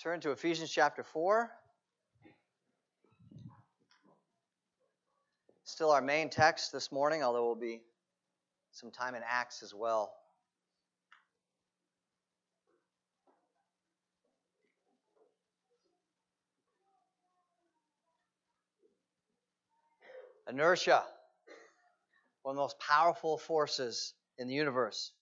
Turn to Ephesians chapter 4. Still our main text this morning, although we'll be some time in Acts as well. Inertia, one of the most powerful forces in the universe.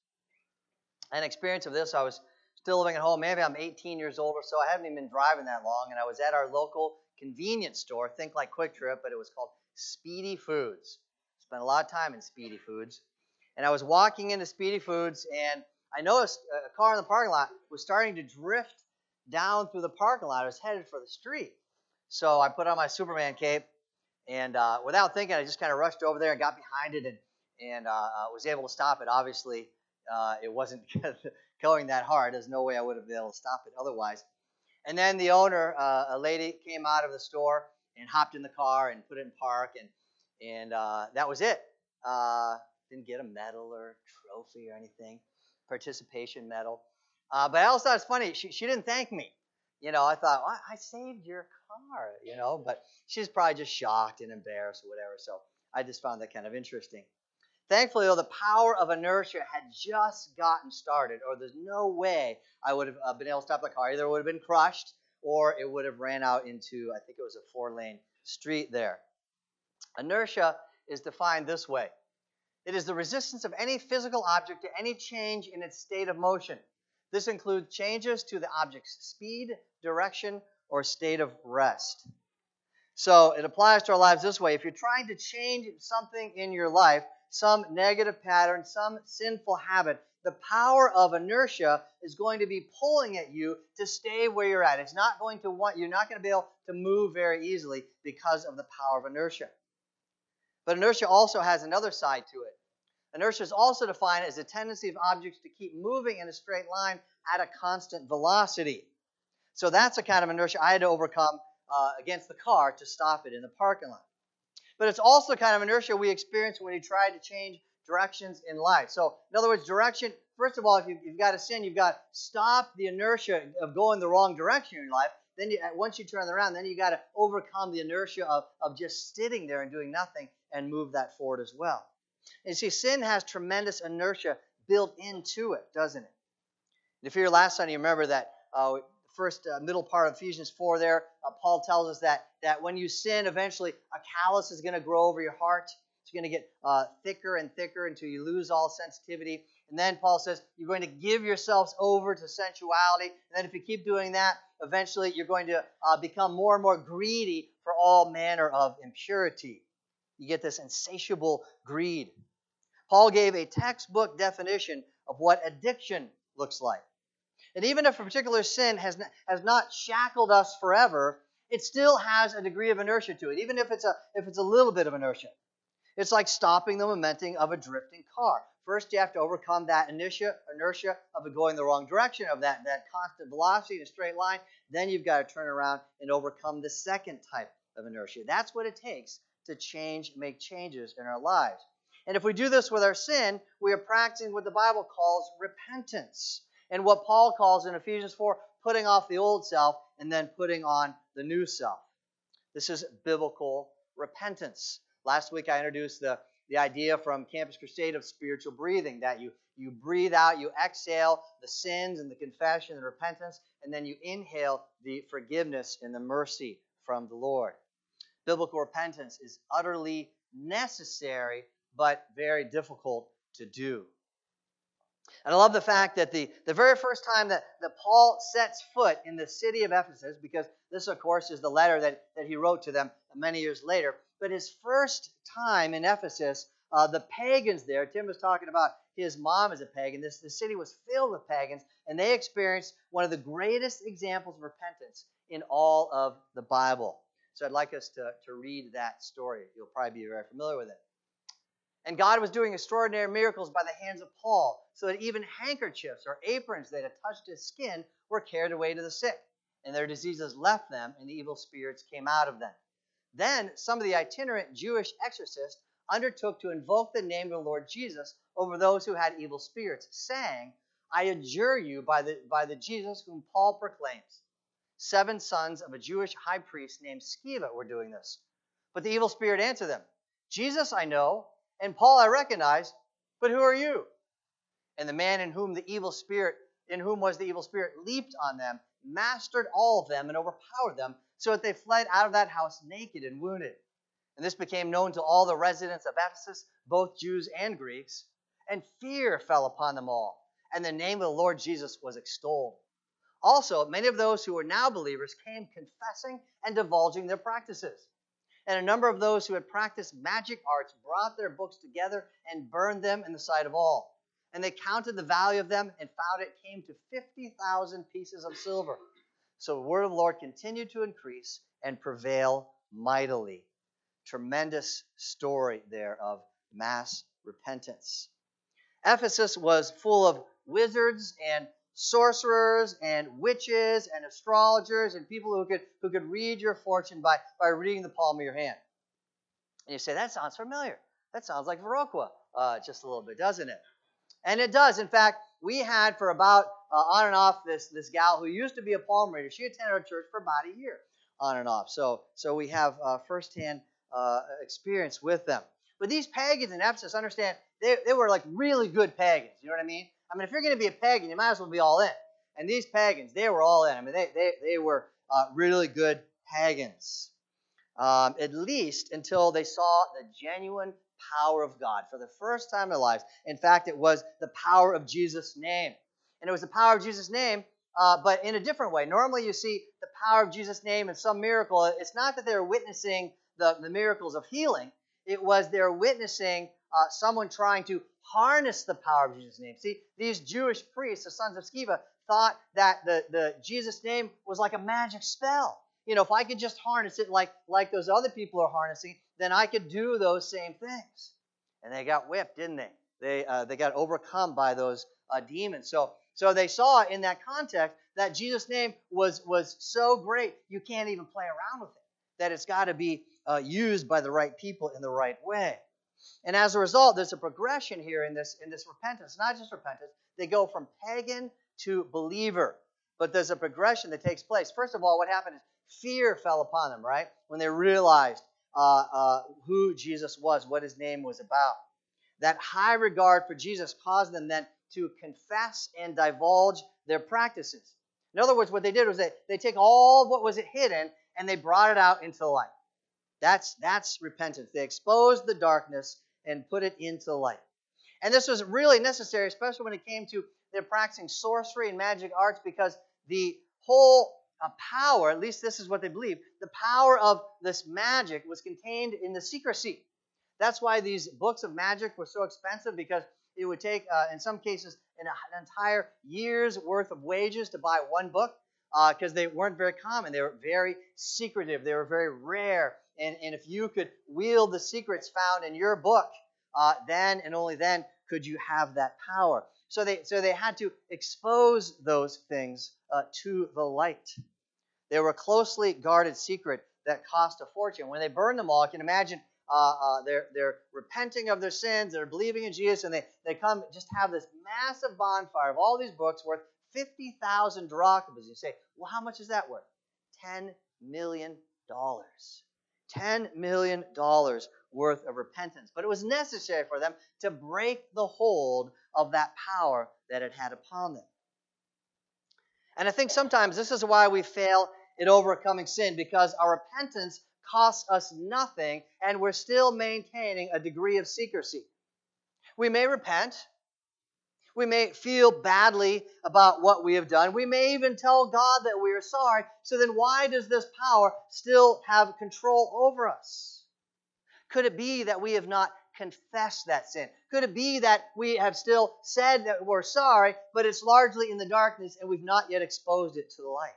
An experience of this, I was still living at home. Maybe I'm 18 years old or so. I haven't even been driving that long, and I was at our local convenience store. Think like Quick Trip, but it was called Speedy Foods. Spent a lot of time in Speedy Foods. And I was walking into Speedy Foods, and I noticed a car in the parking lot was starting to drift down through the parking lot. It was headed for the street. So I put on my Superman cape, and without thinking, I just kind of rushed over there and got behind it and was able to stop it. Obviously, it wasn't going that hard. There's no way I would have been able to stop it otherwise. And then the owner, a lady, came out of the store and hopped in the car and put it in park, and that was it. Didn't get a medal or trophy or anything, participation medal. But I also thought it's funny. She didn't thank me. You know, I thought, well, I saved your car, you know, but she's probably just shocked and embarrassed or whatever. So I just found that kind of interesting. Thankfully, though, the power of inertia had just gotten started, or there's no way I would have been able to stop the car. Either it would have been crushed, or it would have ran out into, I think it was a 4-lane street there. Inertia is defined this way. It is the resistance of any physical object to any change in its state of motion. This includes changes to the object's speed, direction, or state of rest. So it applies to our lives this way. If you're trying to change something in your life, some negative pattern, some sinful habit, the power of inertia is going to be pulling at you to stay where you're at. It's not going to you're not going to be able to move very easily because of the power of inertia. But inertia also has another side to it. Inertia is also defined as the tendency of objects to keep moving in a straight line at a constant velocity. So that's the kind of inertia I had to overcome against the car to stop it in the parking lot. But it's also the kind of inertia we experience when we try to change directions in life. So, in other words, direction, first of all, if you've got to sin, you've got to stop the inertia of going the wrong direction in your life. Then once you turn around, then you've got to overcome the inertia of just sitting there and doing nothing and move that forward as well. And you see, sin has tremendous inertia built into it, doesn't it? If you're here last Sunday, you remember that first middle part of Ephesians 4 there, Paul tells us that when you sin, eventually a callus is going to grow over your heart. It's going to get thicker and thicker until you lose all sensitivity. And then Paul says you're going to give yourselves over to sensuality. And then if you keep doing that, eventually you're going to become more and more greedy for all manner of impurity. You get this insatiable greed. Paul gave a textbook definition of what addiction looks like. And even if a particular sin has not shackled us forever, it still has a degree of inertia to it, even if it's a little bit of inertia. It's like stopping the momentum of a drifting car. First, you have to overcome that inertia of it going the wrong direction, of that constant velocity in a straight line. Then you've got to turn around and overcome the second type of inertia. That's what it takes to make changes in our lives. And if we do this with our sin, we are practicing what the Bible calls repentance. And what Paul calls in Ephesians 4, putting off the old self and then putting on the new self. This is biblical repentance. Last week I introduced the idea from Campus Crusade of spiritual breathing, that you breathe out, you exhale the sins and the confession and the repentance, and then you inhale the forgiveness and the mercy from the Lord. Biblical repentance is utterly necessary, but very difficult to do. And I love the fact that the very first time that Paul sets foot in the city of Ephesus, because this, of course, is the letter that he wrote to them many years later, but his first time in Ephesus, the pagans there, Tim was talking about his mom as a pagan, the city was filled with pagans, and they experienced one of the greatest examples of repentance in all of the Bible. So I'd like us to read that story. You'll probably be very familiar with it. And God was doing extraordinary miracles by the hands of Paul, so that even handkerchiefs or aprons that had touched his skin were carried away to the sick, and their diseases left them, and the evil spirits came out of them. Then some of the itinerant Jewish exorcists undertook to invoke the name of the Lord Jesus over those who had evil spirits, saying, I adjure you by the Jesus whom Paul proclaims. 7 sons of a Jewish high priest named Sceva were doing this. But the evil spirit answered them, Jesus I know, and Paul I recognize, but who are you? And the man in whom was the evil spirit, leaped on them, mastered all of them, and overpowered them, so that they fled out of that house naked and wounded. And this became known to all the residents of Ephesus, both Jews and Greeks, and fear fell upon them all, and the name of the Lord Jesus was extolled. Also, many of those who were now believers came confessing and divulging their practices. And a number of those who had practiced magic arts brought their books together and burned them in the sight of all. And they counted the value of them and found it came to 50,000 pieces of silver. So the word of the Lord continued to increase and prevail mightily. Tremendous story there of mass repentance. Ephesus was full of wizards and sorcerers and witches and astrologers and people who could read your fortune by reading the palm of your hand. And you say, that sounds familiar. That sounds like Viroqua just a little bit, doesn't it? And it does. In fact, we had for about on and off this gal who used to be a palm reader. She attended our church for about a year on and off. So we have firsthand experience with them. But these pagans in Ephesus, understand, they were like really good pagans. You know what I mean? I mean, if you're going to be a pagan, you might as well be all in. And these pagans, they were all in. I mean, they were really good pagans. At least until they saw the genuine power of God for the first time in their lives. In fact, it was the power of Jesus' name. And it was the power of Jesus' name, but in a different way. Normally you see the power of Jesus' name in some miracle. It's not that they were witnessing the miracles of healing. It was they're witnessing someone trying to harness the power of Jesus' name. See, these Jewish priests, the sons of Sceva, thought that the Jesus name was like a magic spell. You know, if I could just harness it like those other people are harnessing, then I could do those same things. And they got whipped, didn't they? They got overcome by those demons. So they saw in that context that Jesus' name was so great, you can't even play around with it. That it's got to be used by the right people in the right way. And as a result, there's a progression here in this repentance. Not just repentance. They go from pagan to believer. But there's a progression that takes place. First of all, what happened is fear fell upon them, right? When they realized who Jesus was, what his name was about. That high regard for Jesus caused them then to confess and divulge their practices. In other words, what they did was they take all what was hidden and they brought it out into the light. That's repentance. They exposed the darkness and put it into the light. And this was really necessary, especially when it came to their practicing sorcery and magic arts, because the whole power, at least this is what they believed, the power of this magic was contained in the secrecy. That's why these books of magic were so expensive, because it would take, in some cases, an entire year's worth of wages to buy one book, because they weren't very common. They were very secretive. They were very rare. And if you could wield the secrets found in your book, then and only then could you have that power. So they had to expose those things to the light. They were a closely guarded secret that cost a fortune. When they burned them all, I can imagine they're repenting of their sins, they're believing in Jesus, and they come just have this massive bonfire of all these books worth 50,000 drachmas. You say, well, how much is that worth? $10 million. $10 million worth of repentance. But it was necessary for them to break the hold of that power that it had upon them. And I think sometimes this is why we fail at overcoming sin, because our repentance costs us nothing and we're still maintaining a degree of secrecy. We may repent. We may feel badly about what we have done. We may even tell God that we are sorry. So then why does this power still have control over us? Could it be that we have not confessed that sin? Could it be that we have still said that we're sorry, but it's largely in the darkness and we've not yet exposed it to the light?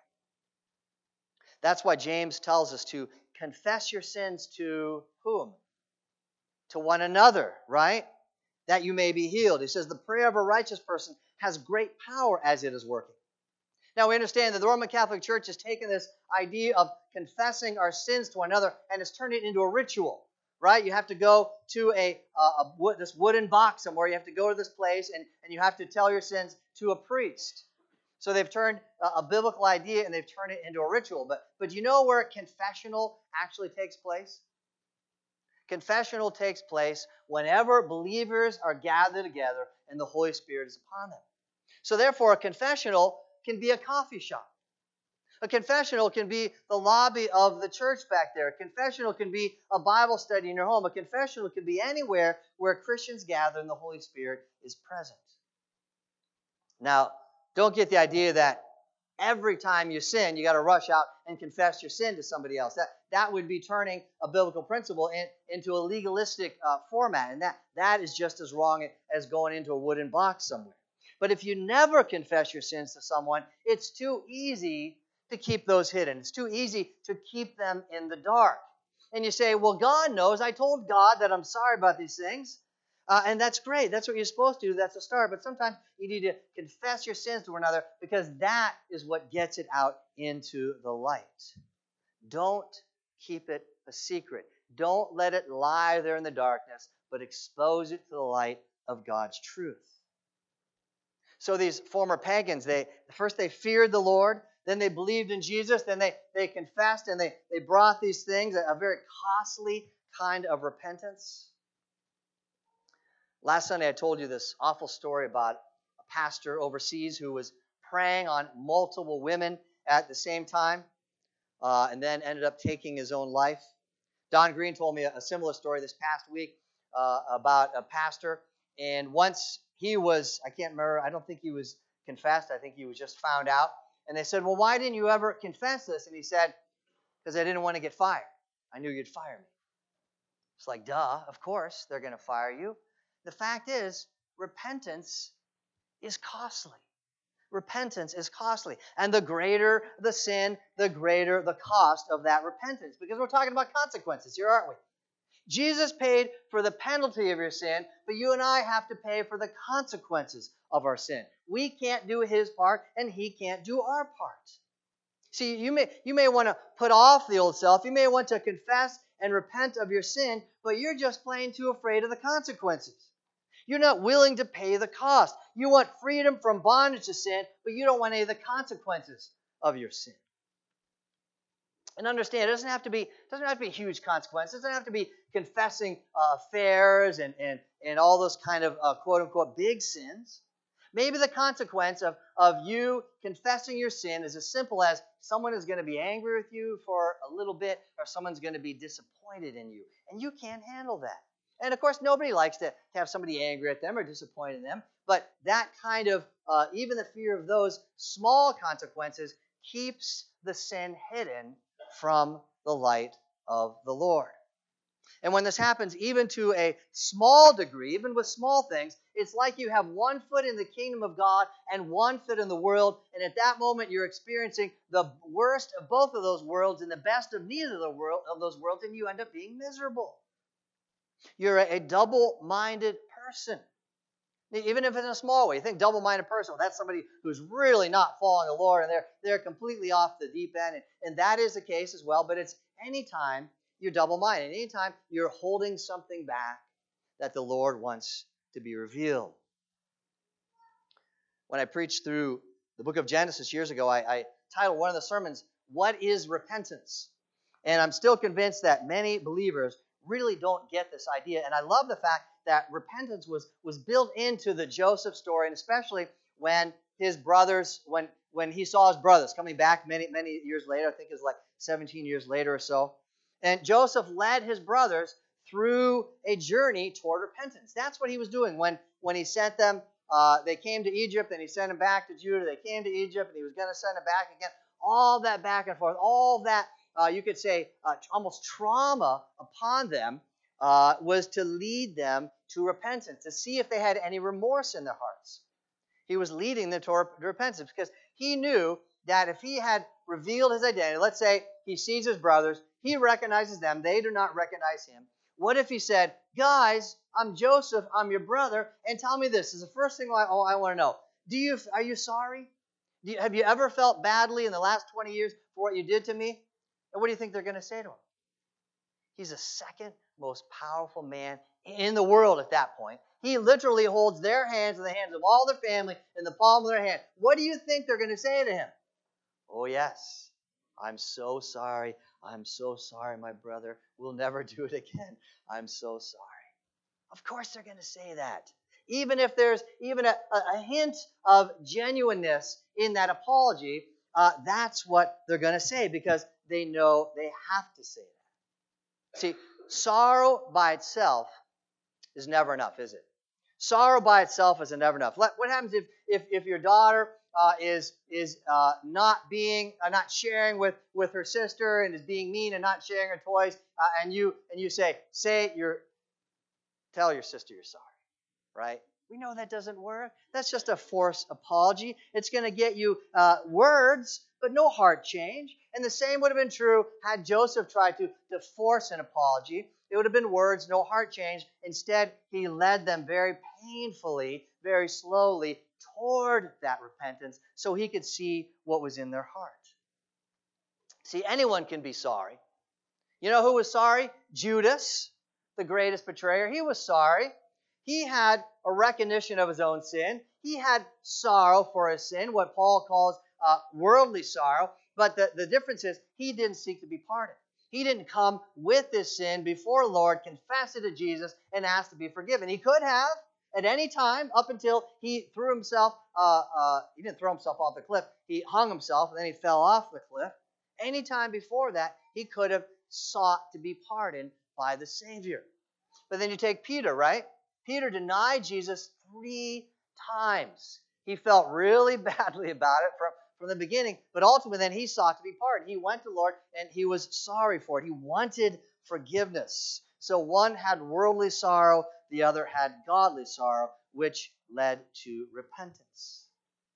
That's why James tells us to confess your sins to whom? To one another, right? That you may be healed. He says the prayer of a righteous person has great power as it is working. Now we understand that the Roman Catholic Church has taken this idea of confessing our sins to one another and has turned it into a ritual, right? You have to go to this wooden box somewhere. You have to go to this place and you have to tell your sins to a priest. So they've turned a biblical idea and they've turned it into a ritual. But do you know where confessional actually takes place? Confessional takes place whenever believers are gathered together and the Holy Spirit is upon them. So therefore, a confessional can be a coffee shop. A confessional can be the lobby of the church back there. A confessional can be a Bible study in your home. A confessional can be anywhere where Christians gather and the Holy Spirit is present. Now, don't get the idea that every time you sin, you got to rush out and confess your sin to somebody else. That would be turning a biblical principle into a legalistic format, and that is just as wrong as going into a wooden box somewhere. But if you never confess your sins to someone, it's too easy to keep those hidden. It's too easy to keep them in the dark. And you say, well, God knows. I told God that I'm sorry about these things. And that's great. That's what you're supposed to do. That's a start. But sometimes you need to confess your sins to one another because that is what gets it out into the light. Don't keep it a secret. Don't let it lie there in the darkness, but expose it to the light of God's truth. So these former pagans, first they feared the Lord, then they believed in Jesus, then they confessed, and they brought these things, a very costly kind of repentance. Last Sunday, I told you this awful story about a pastor overseas who was preying on multiple women at the same time and then ended up taking his own life. Don Green told me a similar story this past week about a pastor. And once he was, I can't remember, I don't think he was confessed. I think he was just found out. And they said, well, why didn't you ever confess this? And he said, because I didn't want to get fired. I knew you'd fire me. It's like, duh, of course they're going to fire you. The fact is, repentance is costly. Repentance is costly. And the greater the sin, the greater the cost of that repentance. Because we're talking about consequences here, aren't we? Jesus paid for the penalty of your sin, but you and I have to pay for the consequences of our sin. We can't do his part, and he can't do our part. See, you may want to put off the old self. You may want to confess and repent of your sin, but you're just plain too afraid of the consequences. You're not willing to pay the cost. You want freedom from bondage to sin, but you don't want any of the consequences of your sin. And understand, it doesn't have to be huge consequences. It doesn't have to be confessing affairs and all those kind of quote-unquote big sins. Maybe the consequence of you confessing your sin is as simple as someone is going to be angry with you for a little bit, or someone's going to be disappointed in you. And you can't handle that. And of course, nobody likes to have somebody angry at them or disappointed in them. But that kind of, even the fear of those small consequences keeps the sin hidden from the light of the Lord. And when this happens, even to a small degree, even with small things, it's like you have one foot in the kingdom of God and one foot in the world. And at that moment, you're experiencing the worst of both of those worlds and the best of neither of those worlds, and you end up being miserable. You're a double-minded person. Even if it's in a small way. You think double-minded person, well, that's somebody who's really not following the Lord, and they're completely off the deep end. And that is the case as well, but it's anytime you're double-minded, anytime you're holding something back that the Lord wants to be revealed. When I preached through the book of Genesis years ago, I titled one of the sermons, What is Repentance? And I'm still convinced that many believers really don't get this idea. And I love the fact that repentance was built into the Joseph story, and especially when his brothers, when he saw his brothers coming back many years later, I think it was like 17 years later or so. And Joseph led his brothers through a journey toward repentance. That's what he was doing when he sent them. They came to Egypt, and he sent them back to Judah. They came to Egypt, and he was going to send them back again. All that back and forth, all that, you could say, almost trauma upon them was to lead them to repentance, to see if they had any remorse in their hearts. He was leading them to repentance because he knew that if he had revealed his identity, let's say he sees his brothers, he recognizes them, they do not recognize him. What if he said, guys, I'm Joseph, I'm your brother, and tell me this is the first thing I want to know. Are you sorry? Have you ever felt badly in the last 20 years for what you did to me? And what do you think they're going to say to him? He's the second most powerful man in the world at that point. He literally holds their hands in the hands of all their family in the palm of their hand. What do you think they're going to say to him? Oh, yes. I'm so sorry. I'm so sorry, my brother. We'll never do it again. I'm so sorry. Of course they're going to say that. Even if there's even a hint of genuineness in that apology, that's what they're going to say because they know they have to say that. See, sorrow by itself is never enough, is it? Sorrow by itself is never enough. What happens if your daughter is not sharing with her sister and is being mean and not sharing her toys, and you tell your sister you're sorry, right? We know that doesn't work. That's just a forced apology. It's going to get you words, but no heart change. And the same would have been true had Joseph tried to force an apology. It would have been words, no heart change. Instead, he led them very painfully, very slowly toward that repentance so he could see what was in their heart. See, anyone can be sorry. You know who was sorry? Judas, the greatest betrayer. He was sorry. He had a recognition of his own sin. He had sorrow for his sin, what Paul calls worldly sorrow. But the difference is he didn't seek to be pardoned. He didn't come with this sin before the Lord, confess it to Jesus, and ask to be forgiven. He could have at any time up until he threw himself, he didn't throw himself off the cliff. He hung himself, and then he fell off the cliff. Any time before that, he could have sought to be pardoned by the Savior. But then you take Peter, right? Peter denied Jesus 3 times. He felt really badly about it from the beginning, but ultimately then he sought to be pardoned. He went to the Lord and he was sorry for it. He wanted forgiveness. So one had worldly sorrow, the other had godly sorrow, which led to repentance.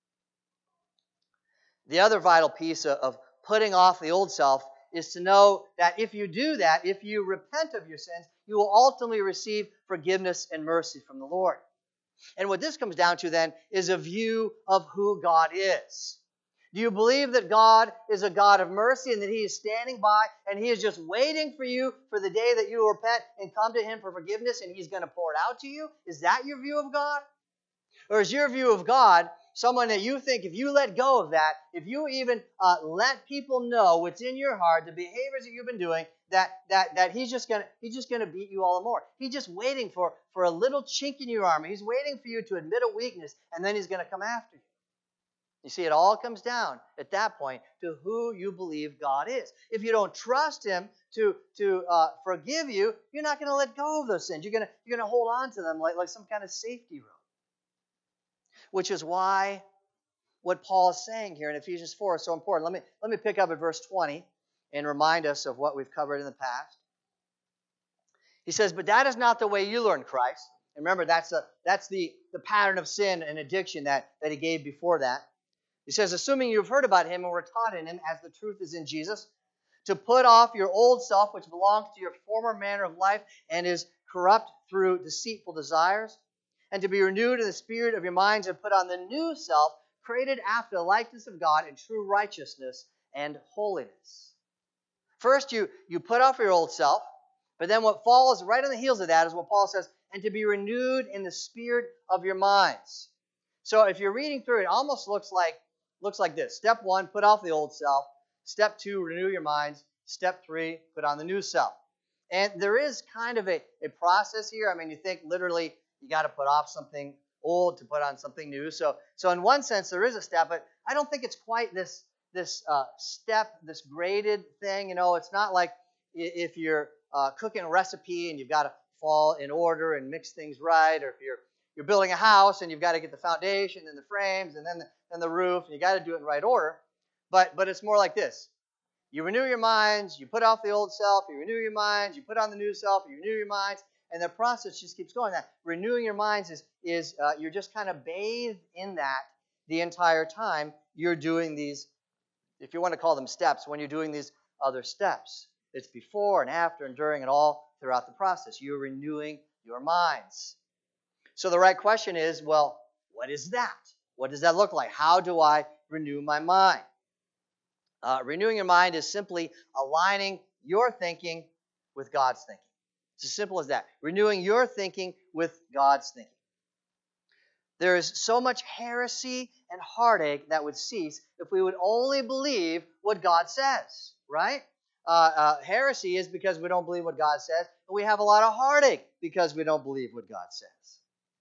The other vital piece of putting off the old self is to know that if you do that, if you repent of your sins, you will ultimately receive forgiveness and mercy from the Lord. And what this comes down to then is a view of who God is. Do you believe that God is a God of mercy and that He is standing by and He is just waiting for you for the day that you will repent and come to Him for forgiveness and He's going to pour it out to you? Is that your view of God? Or is your view of God someone that you think if you let go of that, if you even let people know what's in your heart, the behaviors that you've been doing, that he's just gonna beat you all the more. He's just waiting for a little chink in your armor. He's waiting for you to admit a weakness, and then he's going to come after you. You see, it all comes down at that point to who you believe God is. If you don't trust Him to forgive you, you're not going to let go of those sins. You're gonna hold on to them like some kind of safety rope. Which is why what Paul is saying here in Ephesians 4 is so important. Let me pick up at verse 20 and remind us of what we've covered in the past. He says, "But that is not the way you learned Christ." And remember, that's the pattern of sin and addiction that he gave before that. He says, "Assuming you've heard about Him and were taught in Him, as the truth is in Jesus, to put off your old self, which belongs to your former manner of life and is corrupt through deceitful desires, and to be renewed in the spirit of your minds and put on the new self, created after the likeness of God in true righteousness and holiness." First, you put off your old self, but then what follows right on the heels of that is what Paul says, and to be renewed in the spirit of your minds. So if you're reading through it, it almost looks like this. Step 1, put off the old self. Step 2, renew your minds. Step 3, put on the new self. And there is kind of a process here. I mean, you think literally you got to put off something old to put on something new. So in one sense, there is a step, but I don't think it's quite this step, this graded thing. You know, it's not like if you're cooking a recipe and you've got to fall in order and mix things right, or if you're building a house and you've got to get the foundation and the frames and then the roof, and you got to do it in right order. But it's more like this. You renew your minds, you put off the old self, you renew your minds, you put on the new self, you renew your minds, and the process just keeps going. That renewing your minds is you're just kind of bathed in that the entire time you're doing these, if you want to call them steps, when you're doing these other steps. It's before and after and during and all throughout the process. You're renewing your minds. So the right question is, well, what is that? What does that look like? How do I renew my mind? Renewing your mind is simply aligning your thinking with God's thinking. It's as simple as that. Renewing your thinking with God's thinking. There is so much heresy and heartache that would cease if we would only believe what God says, right? Heresy is because we don't believe what God says, and we have a lot of heartache because we don't believe what God says.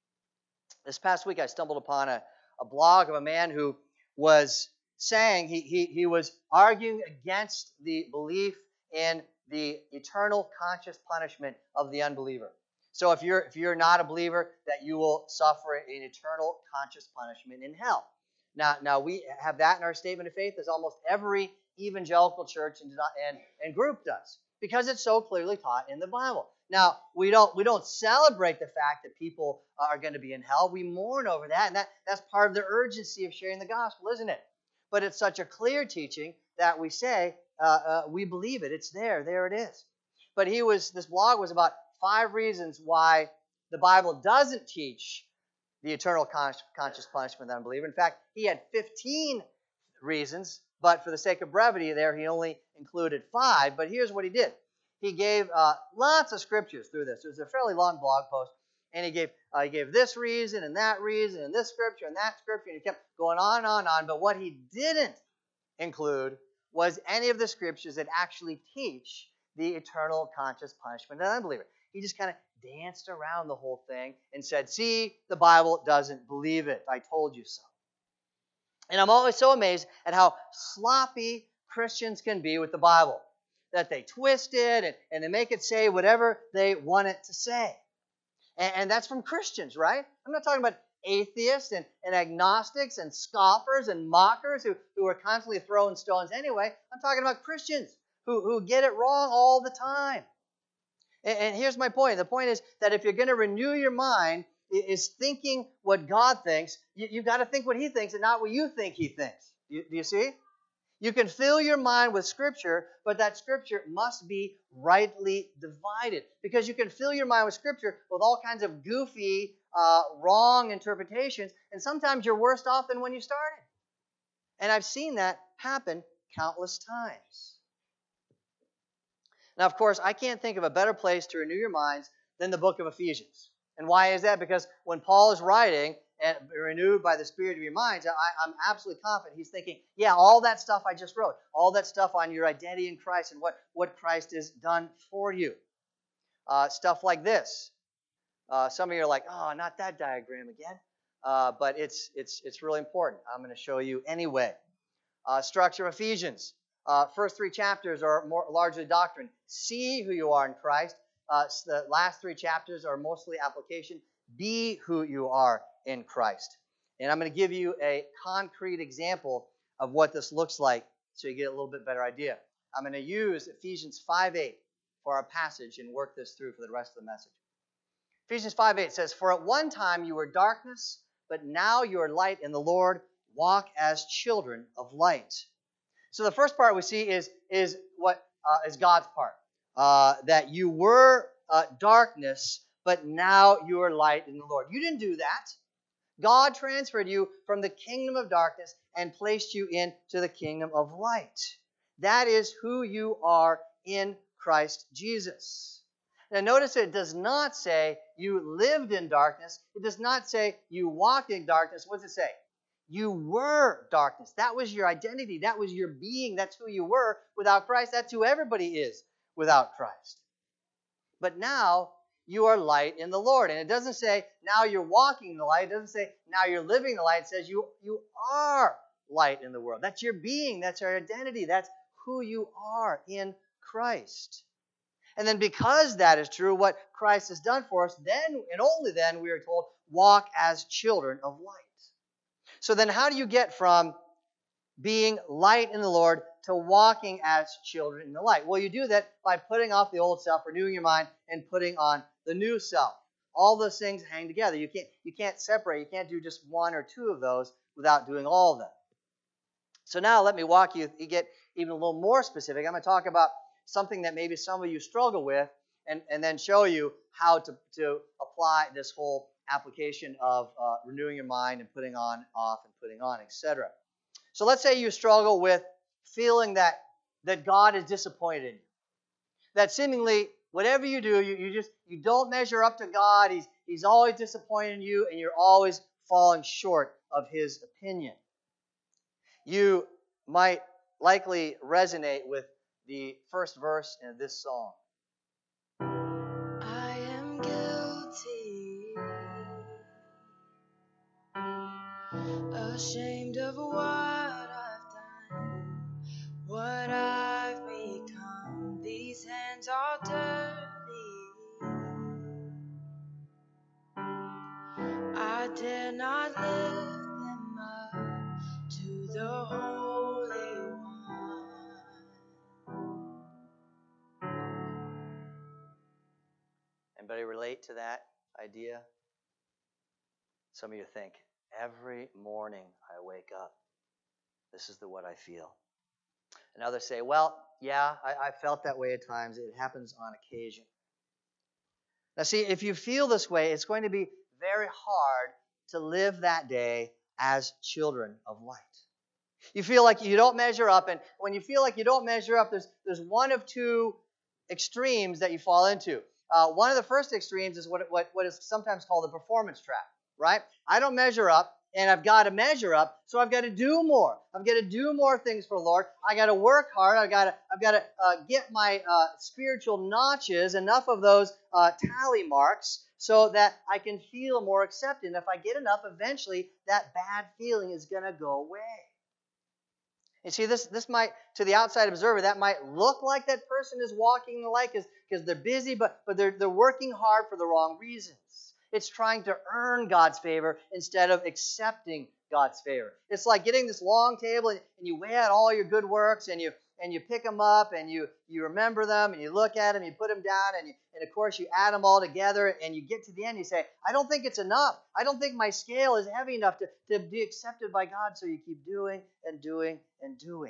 This past week, I stumbled upon a blog of a man who was saying he was arguing against the belief in the eternal conscious punishment of the unbeliever. So if you're not a believer, that you will suffer an eternal conscious punishment in hell. Now we have that in our statement of faith, as almost every evangelical church and group does, because it's so clearly taught in the Bible. Now we don't celebrate the fact that people are going to be in hell. We mourn over that, and that's part of the urgency of sharing the gospel, isn't it? But it's such a clear teaching that we say we believe it. It's there. There it is. But this blog was about 5 reasons why the Bible doesn't teach the eternal conscious punishment of the unbeliever. In fact, he had 15 reasons, but for the sake of brevity there, he only included 5. But here's what he did. He gave lots of scriptures through this. It was a fairly long blog post, and he gave this reason and that reason and this scripture and that scripture, and he kept going on and on. But what he didn't include was any of the scriptures that actually teach the eternal conscious punishment of the unbeliever. He just kind of danced around the whole thing and said, see, the Bible doesn't believe it. I told you so. And I'm always so amazed at how sloppy Christians can be with the Bible, that they twist it and they make it say whatever they want it to say. And that's from Christians, right? I'm not talking about atheists and agnostics and scoffers and mockers who are constantly throwing stones anyway. I'm talking about Christians who get it wrong all the time. And here's my point. The point is that if you're going to renew your mind, is thinking what God thinks, you've got to think what he thinks and not what you think he thinks. Do you see? You can fill your mind with Scripture, but that Scripture must be rightly divided. Because you can fill your mind with Scripture with all kinds of goofy, wrong interpretations, and sometimes you're worse off than when you started. And I've seen that happen countless times. Now, of course, I can't think of a better place to renew your minds than the book of Ephesians. And why is that? Because when Paul is writing, and renewed by the Spirit of your minds, I'm absolutely confident he's thinking, yeah, all that stuff I just wrote, all that stuff on your identity in Christ and what Christ has done for you. Stuff like this. Some of you are like, oh, not that diagram again. But it's really important. I'm going to show you anyway. Structure of Ephesians. First 3 chapters are more largely doctrine. See who you are in Christ. The last 3 chapters are mostly application. Be who you are in Christ. And I'm going to give you a concrete example of what this looks like so you get a little bit better idea. I'm going to use Ephesians 5:8 for our passage and work this through for the rest of the message. Ephesians 5:8 says, for at one time you were darkness, but now you are light in the Lord. Walk as children of light. So the first part we see is what is God's part. That you were darkness, but now you are light in the Lord. You didn't do that. God transferred you from the kingdom of darkness and placed you into the kingdom of light. That is who you are in Christ Jesus. Now notice it does not say you lived in darkness. It does not say you walked in darkness. What does it say? You were darkness. That was your identity. That was your being. That's who you were without Christ. That's who everybody is without Christ. But now you are light in the Lord. And it doesn't say now you're walking in the light. It doesn't say now you're living in the light. It says you are light in the world. That's your being. That's your identity. That's who you are in Christ. And then because that is true, what Christ has done for us, then and only then we are told, walk as children of light. So then how do you get from being light in the Lord to walking as children in the light? Well, you do that by putting off the old self, renewing your mind, and putting on the new self. All those things hang together. You can't separate. You can't do just one or two of those without doing all of them. So now let me walk you get even a little more specific. I'm going to talk about something that maybe some of you struggle with and then show you how to apply this whole application of renewing your mind and putting on, off, and putting on, etc. So let's say you struggle with feeling that God is disappointed in you. That seemingly whatever you do, you don't measure up to God. He's always disappointed in you, and you're always falling short of his opinion. You might likely resonate with the first verse in this song. I am guilty, ashamed of what I've done, what I've become. These hands are dirty. I dare not lift them up to the Holy One. Anybody relate to that idea? Some of you think, every morning I wake up, this is what I feel. And others say, well, yeah, I felt that way at times. It happens on occasion. Now, see, if you feel this way, it's going to be very hard to live that day as children of light. You feel like you don't measure up, and when you feel like you don't measure up, there's one of two extremes that you fall into. One of the first extremes is what is sometimes called the performance trap, right? I don't measure up, and I've got to measure up, so I've got to do more. I've got to do more things for the Lord. I got to work hard. I've got to get my spiritual notches, enough of those tally marks, so that I can feel more accepted. And if I get enough, eventually that bad feeling is going to go away. You see, this might, to the outside observer, that might look like that person is walking in the light because they're busy, but they're working hard for the wrong reasons. It's trying to earn God's favor instead of accepting God's favor. It's like getting this long table and you weigh out all your good works and you pick them up and you remember them and you look at them, you put them down and of course you add them all together and you get to the end and you say, I don't think it's enough. I don't think my scale is heavy enough to be accepted by God, so you keep doing and doing and doing.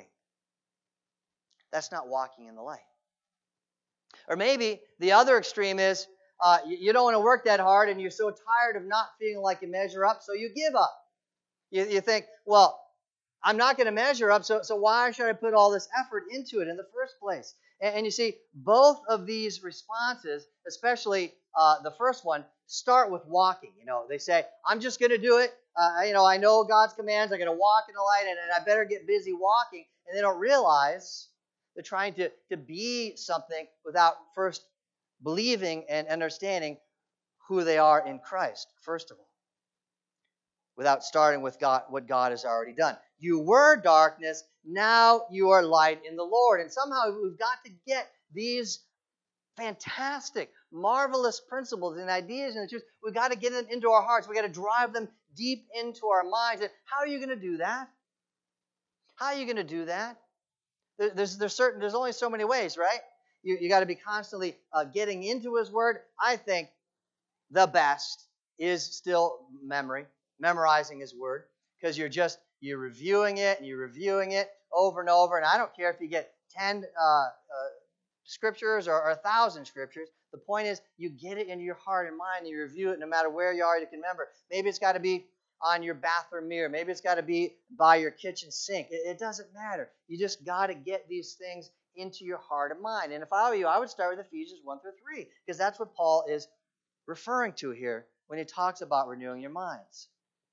That's not walking in the light. Or maybe the other extreme is you don't want to work that hard and you're so tired of not feeling like you measure up, so you give up. You think, well, I'm not going to measure up, so why should I put all this effort into it in the first place? And you see, both of these responses, especially the first one, start with walking. They say, I'm just going to do it. I know God's commands. I'm going to walk in the light, and I better get busy walking. And they don't realize they're trying to be something without first believing and understanding who they are in Christ, first of all, without starting with God, what God has already done. You were darkness, now you are light in the Lord. And somehow we've got to get these fantastic, marvelous principles and ideas and the truth. We've got to get them into our hearts. We've got to drive them deep into our minds. And how are you going to do that? How are you going to do that? There's only so many ways, right? You got to be constantly getting into His Word. I think the best is still memorizing His Word, because you're reviewing it and you're reviewing it over and over. And I don't care if you get 10 scriptures or 1,000 scriptures. The point is, you get it into your heart and mind and you review it no matter where you are, you can remember. Maybe it's got to be on your bathroom mirror. Maybe it's got to be by your kitchen sink. It doesn't matter. You just got to get these things into your heart and mind. And if I were you, I would start with Ephesians 1 through 3, because that's what Paul is referring to here when he talks about renewing your minds.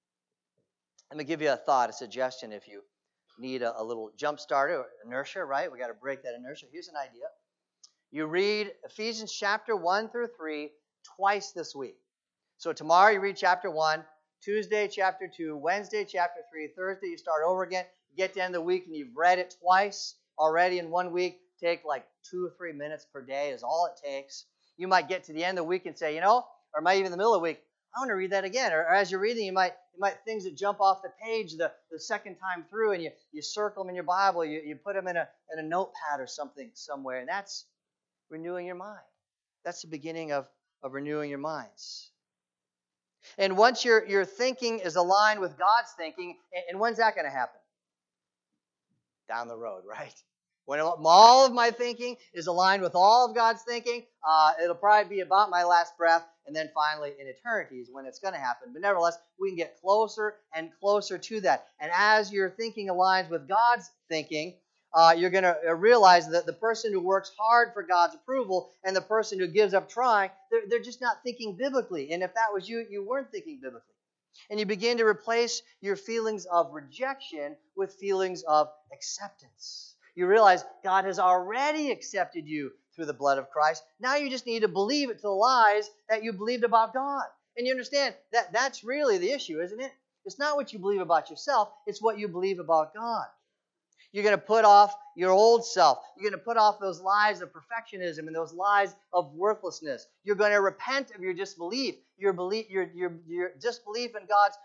Let me give you a thought, a suggestion if you need a little jump starter or inertia, right? We got to break that inertia. Here's an idea. You read Ephesians chapter 1 through 3 twice this week. So tomorrow you read chapter 1, Tuesday chapter 2, Wednesday chapter 3, Thursday you start over again. You get to the end of the week and you've read it twice already in 1 week. Take like 2 or 3 minutes per day is all it takes. You might get to the end of the week and say, or maybe even in the middle of the week, I want to read that again. Or as you're reading, you might things that jump off the page the second time through, and you circle them in your Bible. You put them in a notepad or something somewhere, and that's renewing your mind. That's the beginning of renewing your minds. And once your thinking is aligned with God's thinking, and when's that going to happen? Down the road, right? When all of my thinking is aligned with all of God's thinking, it'll probably be about my last breath, and then finally in eternity is when it's going to happen. But nevertheless, we can get closer and closer to that. And as your thinking aligns with God's thinking, you're going to realize that the person who works hard for God's approval and the person who gives up trying, they're just not thinking biblically. And if that was you, you weren't thinking biblically. And you begin to replace your feelings of rejection with feelings of acceptance. You realize God has already accepted you through the blood of Christ. Now you just need to believe it to the lies that you believed about God. And you understand that that's really the issue, isn't it? It's not what you believe about yourself, it's what you believe about God. You're going to put off your old self. You're going to put off those lies of perfectionism and those lies of worthlessness. You're going to repent of your disbelief, your disbelief in God's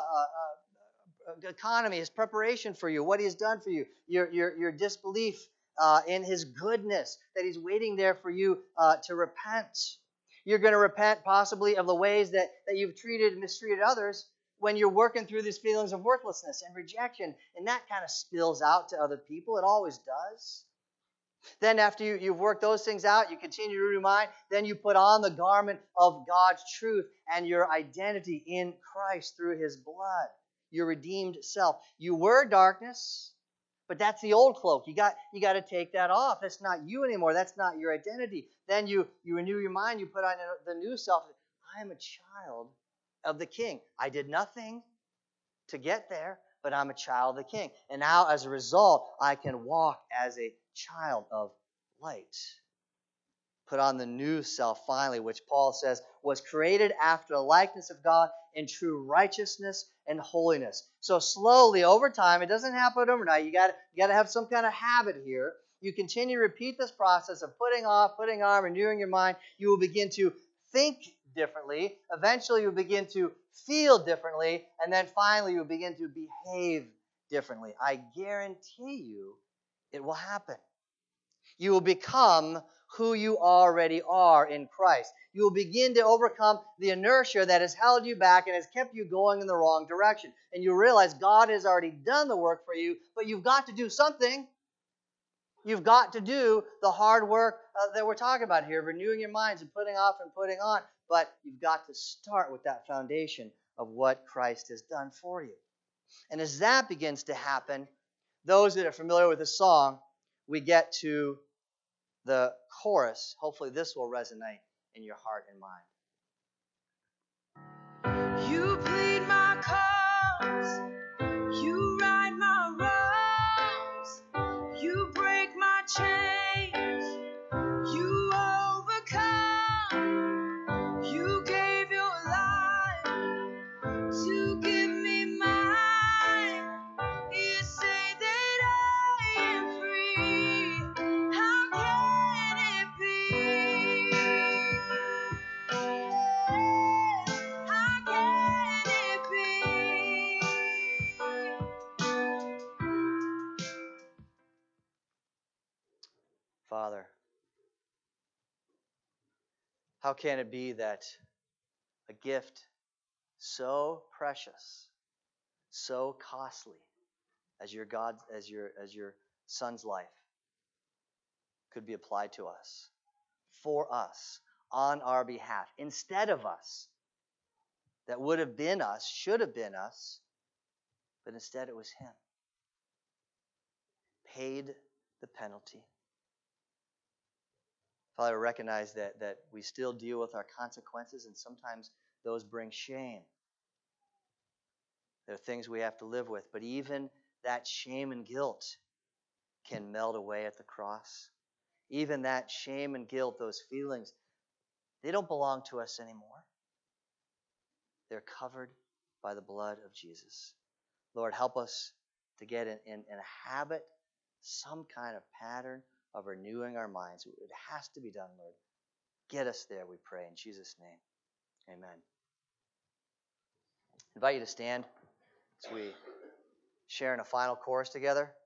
economy, His preparation for you, what He has done for you, your disbelief in His goodness, that He's waiting there for you to repent. You're going to repent possibly of the ways that you've treated and mistreated others when you're working through these feelings of worthlessness and rejection, and that kind of spills out to other people. It always does. Then after you've worked those things out, you continue to remind, then you put on the garment of God's truth and your identity in Christ through His blood, your redeemed self. You were darkness, but that's the old cloak. You got to take that off. That's not you anymore. That's not your identity. Then you renew your mind. You put on the new self. I am a child of the King. I did nothing to get there, but I'm a child of the King. And now, as a result, I can walk as a child of light. Put on the new self, finally, which Paul says was created after the likeness of God in true righteousness and holiness. So slowly, over time, it doesn't happen overnight. You got to have some kind of habit here. You continue to repeat this process of putting off, putting on, renewing your mind. You will begin to think differently. Eventually, you'll begin to feel differently. And then finally, you'll begin to behave differently. I guarantee you it will happen. You will become who you already are in Christ. You will begin to overcome the inertia that has held you back and has kept you going in the wrong direction. And you realize God has already done the work for you, but you've got to do something. You've got to do the hard work that we're talking about here, renewing your minds and putting off and putting on. But you've got to start with that foundation of what Christ has done for you. And as that begins to happen, those that are familiar with the song, we get to the chorus. Hopefully this will resonate in your heart and mind. You plead my cause, you right my wrongs, you break my chains, you overcome, you gave your life to give me mine. You say that I am free. How can it be? How can it be? Father, how can it be that a gift so precious, so costly as your Son's life could be applied to us, for us, on our behalf, instead of us, that would have been us, should have been us, but instead it was Him. Paid the penalty. Father, recognize that we still deal with our consequences, and sometimes those bring shame. There are things we have to live with, but even that shame and guilt can melt away at the cross. Even that shame and guilt, those feelings, they don't belong to us anymore. They're covered by the blood of Jesus. Lord, help us to get in a habit, some kind of pattern of renewing our minds. It has to be done, Lord. Get us there, we pray, in Jesus' name. Amen. I invite you to stand as we share in a final chorus together.